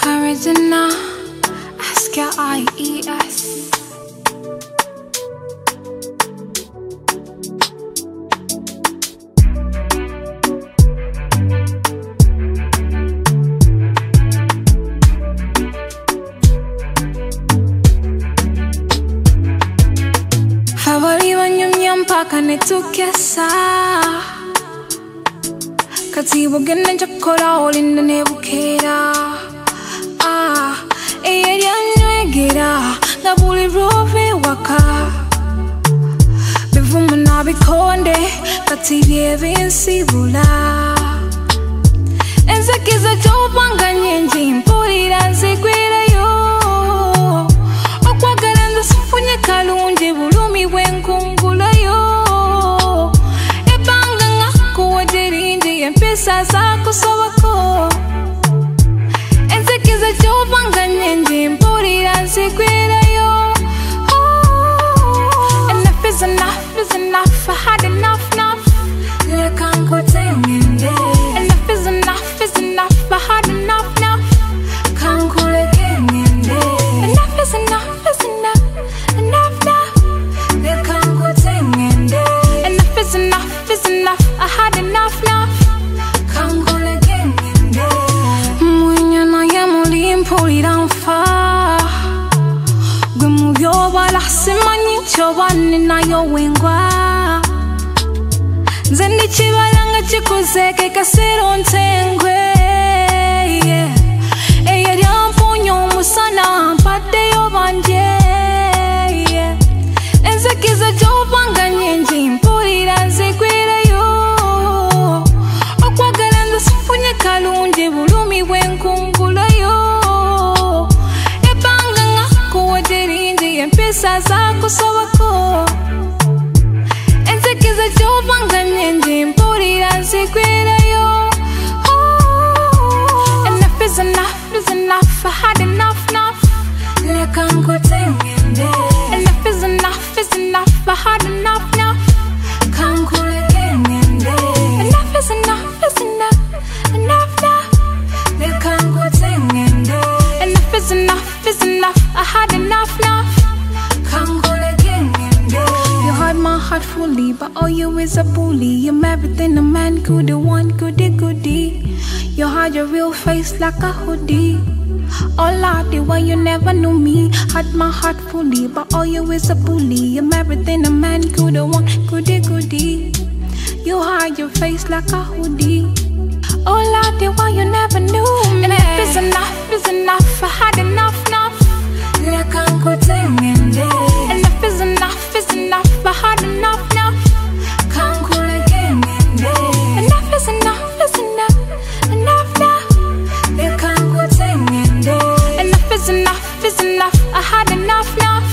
Original, Ask-Your-I-E-S. Favori wanyumya mpaka netukesa kati bugenda njakola olinda nebukera eyanywegera nga buli lwove waka bivumu nabikonde kati byebinsibula enzikiza gyobanga nyingi mpulira nzigwirayo okwagala nzifunye kalungi bulumi bwenkungulayo ebanga nga kuwadde lingi empisa zakusobako enzikiza gyobanga nyingi mpulira nzigwirayo enough is enough is enough, I had enough. Leka nkutengende. Enough is enough is enough, I had enough. Kankulekengende. Enough is enough is enough. Leka nkutengende. Enough is enough, I had enough. Kankulekengende. Mwenye naye muli mpulira nfa gwe mubyobala simanyi kyobane nayo wengwa nze ndi kibala nga kikuzeeke kasero ntengwe eyali amponya omusana mpaddeyo banje enzikiza gyobanga nyingi mpulira nzigwirayo okwagala nze sifunye kalungi bulumi bwenkungulayo ebanga nga kuwadde lingi empisa zakusobako enzikiza gyobanga nyingi mpulira nzigwirayo enough is enough, I had enough. Leka nkutengende. Enough is enough, I had enough. Kankulekengende. Enough is enough. Leka nkutengende. Enough is enough, I had enough. Kankulekengende. You had my heart fully, but all you is a bully. You're everything a man could want, goody. You had your real face like a hoodie. All I did while you never knew me. Had my heart fully, but all you is a bully. You're everything a man could want, goody. You hide your face like a hoodie. All I did while you never knew me. Enough is enough, I had enough. Leka nkutengende. Enough is enough, I had enough. Kankulekengende. Enough is enough. Leka nkutengende. Enough is enough, I had enough.